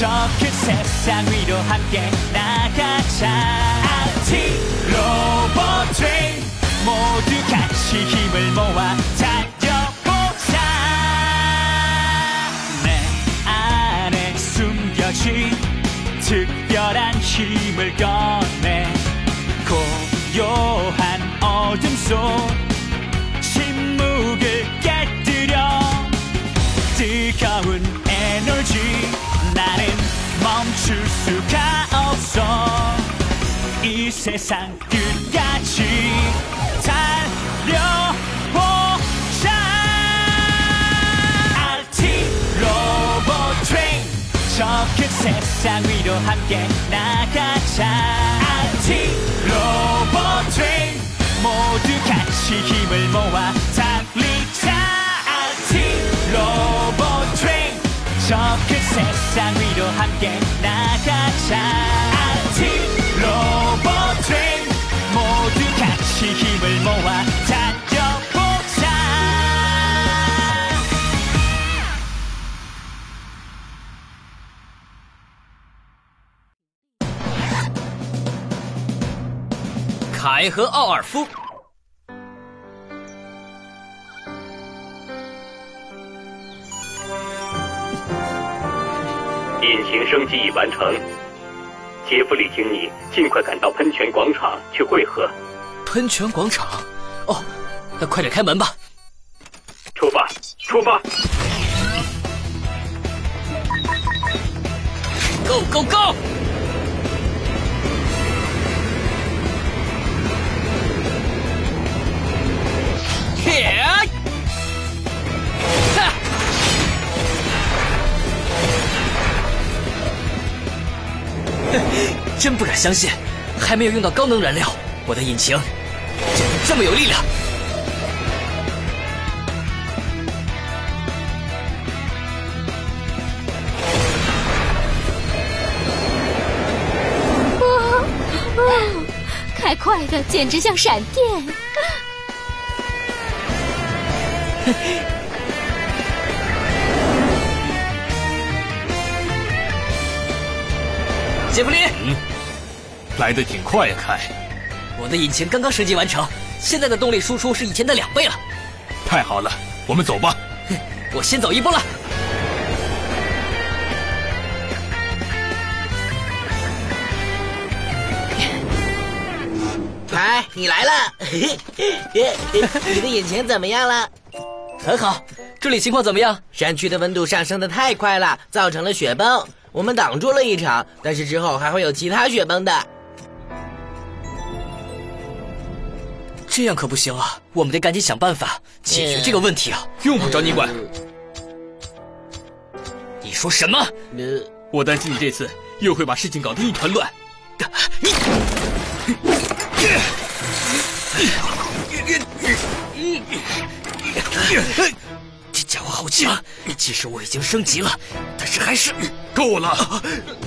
저 큰 세상 위로 함께 나가자. RT 로봇 트레인 모두 같이 힘을 모아 달려보자. 내 안에 숨겨진 특별한 힘을 꺼내 고요한 어둠 속 침묵을 깨뜨려 뜨거운 에너지 나는 멈출 수가 없어. 이 세상 끝까지 달려보자. RT 로봇 트레인 저 큰 세상 위로 함께 나가자. RT 로봇 트레인 모두 같이 힘을 모아 달리자. RT 로봇 트레인 저 큰 세상 위로 함께 나가자. RT 로봇 트레인 모두 같이 힘을 모아 달려보자. 凯和奥尔夫。 引擎升级已完成，杰弗里，请你尽快赶到喷泉广场去会合。 喷泉广场？哦，那快点开门吧。 出发，出发 ！Go go go！ 嘿！哈！真不敢相信，还没有用到高能燃料，我的引擎就这么有力量。 开快的简直像闪电。 杰弗里， 来得挺快呀，凯。 我的引擎刚刚升级完成，现在的动力输出是以前的2倍了。 太好了，我们走吧。 我先走一步了。 凯，你来了！你的引擎怎么样了？ 很好，这里情况怎么样？ 山区的温度上升得太快了，造成了雪崩。我们挡住了一场，但是之后还会有其他雪崩的。 这样可不行啊，我们得赶紧想办法解决这个问题啊！ 用不着你管。 你说什么？ 我担心你这次又会把事情搞得一团乱。 这家伙好强！其实我已经升级了，但是还是够了。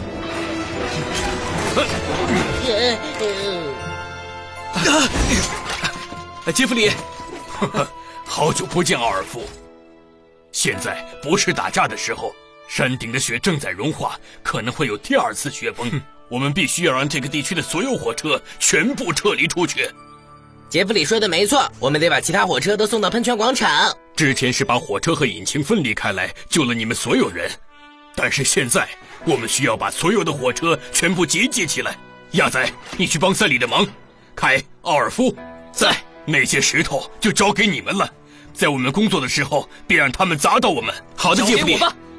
杰弗里，好久不见，奥尔夫。现在不是打架的时候，山顶的雪正在融化，可能会有第2次雪崩。我们必须要让这个地区的所有火车全部撤离出去。 杰弗里说的没错，我们得把其他火车都送到喷泉广场。 之前是把火车和引擎分离开来，救了你们所有人，但是现在我们需要把所有的火车全部集结起来。亚仔，你去帮赛里的忙。凯、奥尔夫在，那些石头就交给你们了，在我们工作的时候别让他们砸到我们。好的，杰弗里。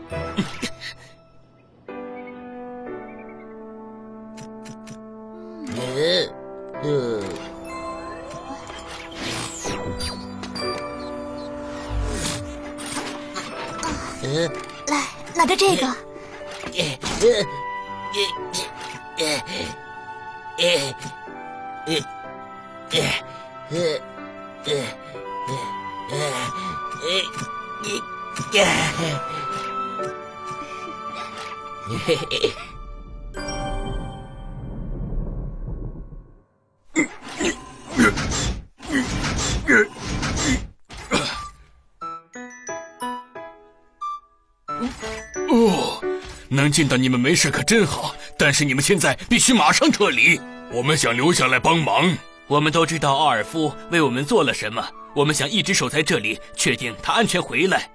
来，拿着这个。 能见到你们没事可真好，但是你们现在必须马上撤离。我们想留下来帮忙。 我们都知道奥尔夫为我们做了什么，我们想一直守在这里，确定他安全回来。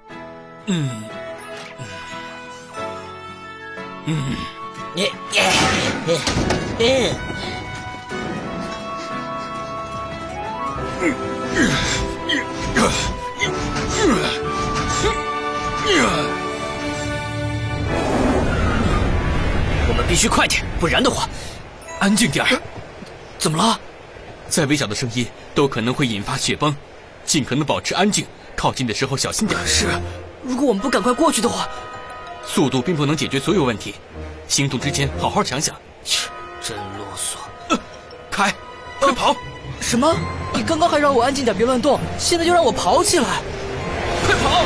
我们必须快点，不然的话…… 安静点儿。 怎么了？ 再微小的声音都可能会引发雪崩，尽可能保持安静，靠近的时候小心点。 是，如果我们不赶快过去的话， 速度并不能解决所有问题，行动之前好好想想。 切，真啰嗦。 凯，快跑！ 什么？你刚刚还让我安静点，别乱动，现在就让我跑起来？ 快跑！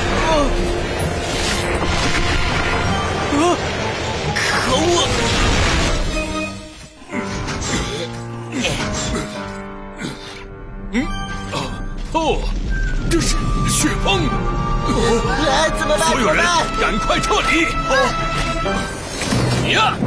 可恶！ 哦，这是雪崩！ 怎么办？ 所有人赶快撤离！你呀！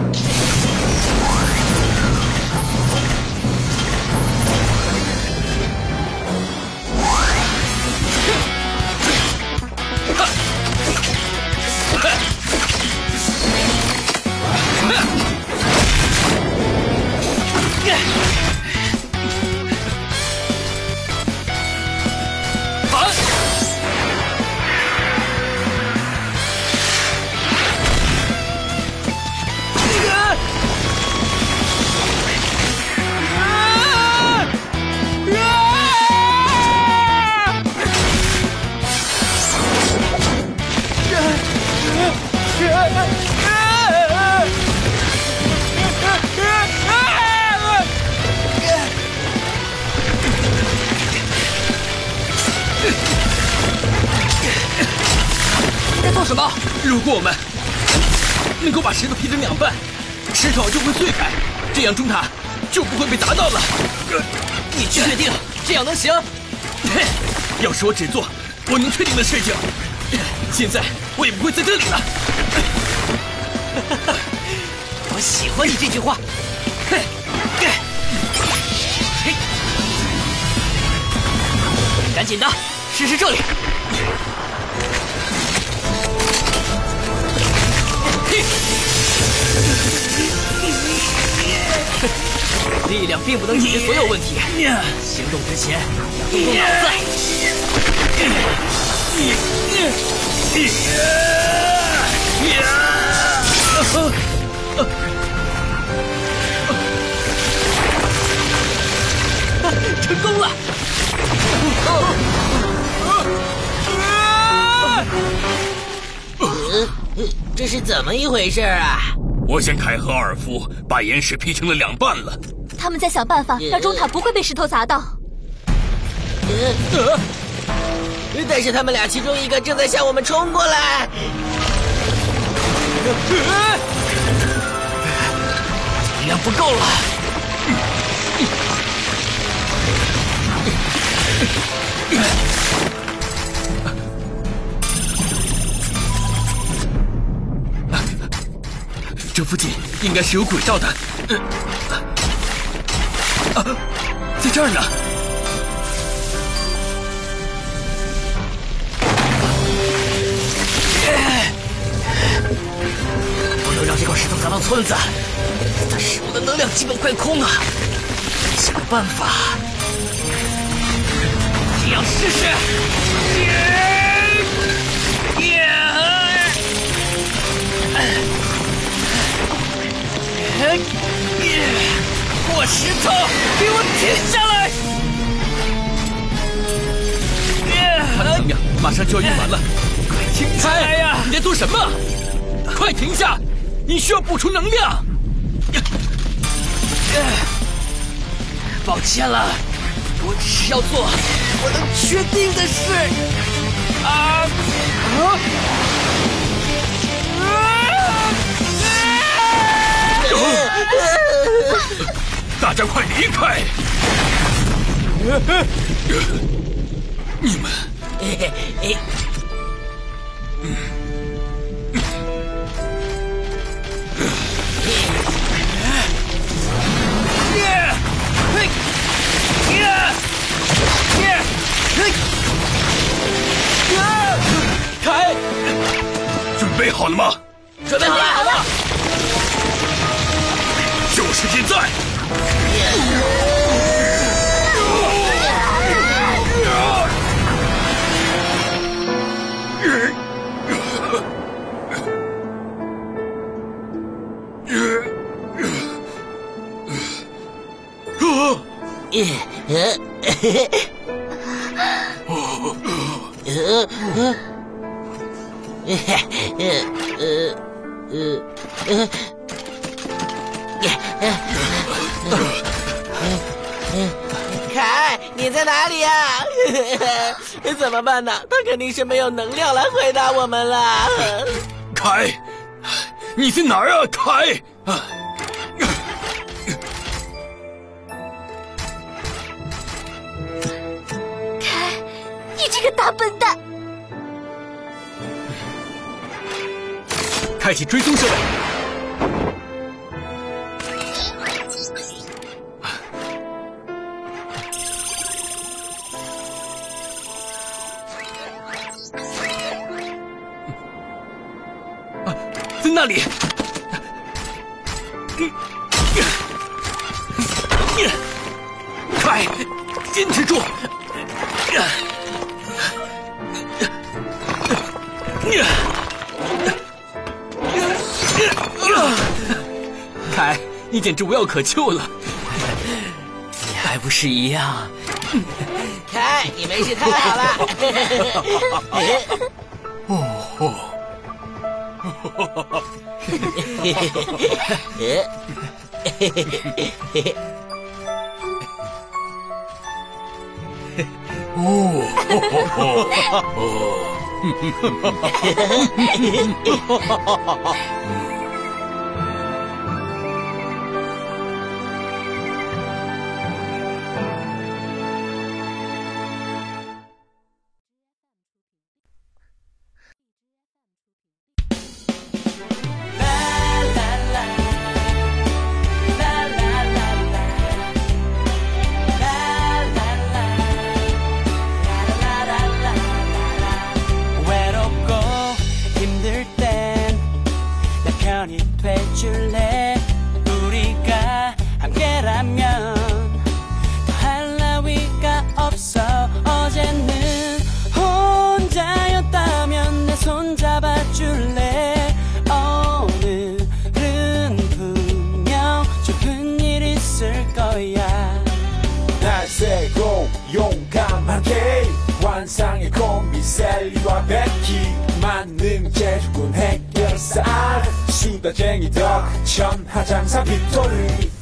在做什么？ 如果我们能够把石头劈成两半，石头就会碎开，这样钟塔就不会被砸到了。 你确定这样能行？ 要是我只做我能确定的事情，现在我也不会在这里了。 我喜欢你这句话。赶紧的，试试这里。力量并不能解决所有问题，行动之前要动动脑子。成功了！ 这是怎么一回事啊？ 我想凯和奥尔夫把岩石劈成了两半了。 他们在想办法让钟塔不会被石头砸到。 但是他们俩其中一个正在向我们冲过来。 力量不够了。 这附近应该是有轨道的。在这儿呢。 不能让这块石头砸到村子，它使用的能量基本快空了。想个办法，这样试试。破石头，给我停下来！ 它的能量马上就要用完了， 快停下来呀！ 你在做什么？快停下！你需要补充能量。 抱歉了，我只是要做我能确定的事。 大家快离开！你们， 备好了吗？ 准备好了。 就是现在！ 凯，你在哪里呀？怎么办呢？他肯定是没有能量来回答我们了。 凯，你在哪儿啊，凯？ 凯，你这个大笨蛋！ 开启追踪设备。在那里。凯，坚持住。凯，你简直无药可救了。 你还不是一样？ 凯，你没事太好了。 돼줄래 우리가 함께라면 더할 나위가 없어 어제는 혼자였다면 내 손 잡아줄래 오늘은 분명 좋은 일 있을 거야 날새고 용감하게 환상의 콤비 셀리와 베키 만능 재주꾼 해결사 수다쟁이 덕 천하장사 빅토르